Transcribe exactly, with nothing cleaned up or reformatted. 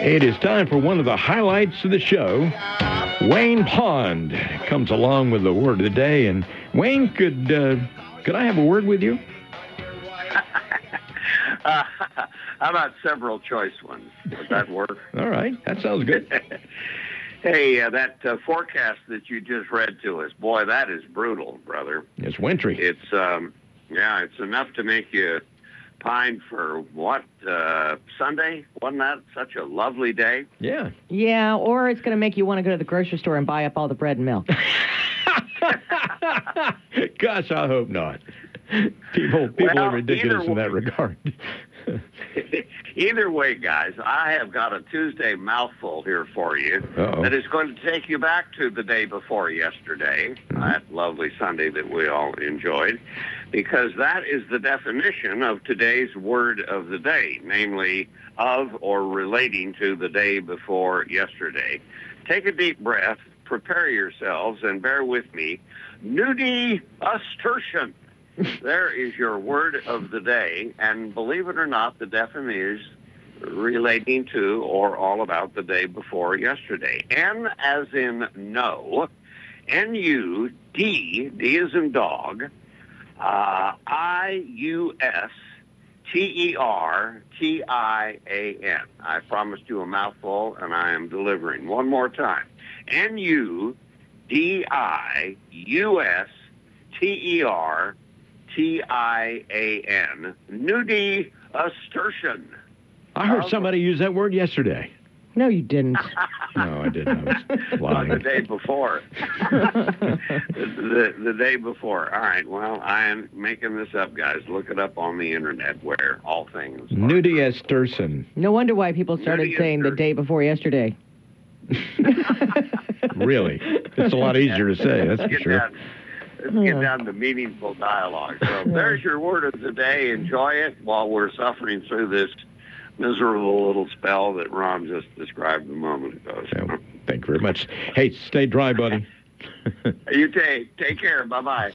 It is time for one of the highlights of the show. Wayne Pond comes along with the word of the day. And Wayne, could uh, could I have a word with you? uh, how about several choice ones? Would that work? All right, that sounds good. Hey, uh, that uh, forecast that you just read to us, boy, that is brutal, brother. It's wintry. It's um, yeah, it's enough to make you pine for what, uh, Sunday? Wasn't that such a lovely day? Yeah. Yeah, or it's going to make you want to go to the grocery store and buy up all the bread and milk. Gosh, I hope not. People people well, are ridiculous in that way, regard. Either way, guys, I have got a Tuesday mouthful here for you Uh-oh. that is going to take you back to the day before yesterday, mm-hmm. that lovely Sunday that we all enjoyed, because that is the definition of today's word of the day, namely of or relating to the day before yesterday. Take a deep breath, prepare yourselves, and bear with me. Nudie assertion. There is your word of the day, and believe it or not, the definition is relating to or all about the day before yesterday. N as in no, N U D, D as in dog, uh, I U S T E R T I A N. I promised you a mouthful, and I am delivering. One more time. N U D I U S T E R T I A N. Nudie assertion. I heard somebody use that word yesterday. No, you didn't. No, I didn't. I was lying. the day before. the, the, the day before. All right, well, I am making this up, guys. Look it up on the internet where all things are. Nudie Esterson. No wonder why people started Nudie saying the day before yesterday. Really? It's a lot easier to say, that's for sure. Down. Let's get down to meaningful dialogue. So there's your word of the day. Enjoy it while we're suffering through this miserable little spell that Ron just described a moment ago. So. Yeah, thank you very much. Hey, stay dry, buddy. You take take care. Bye-bye.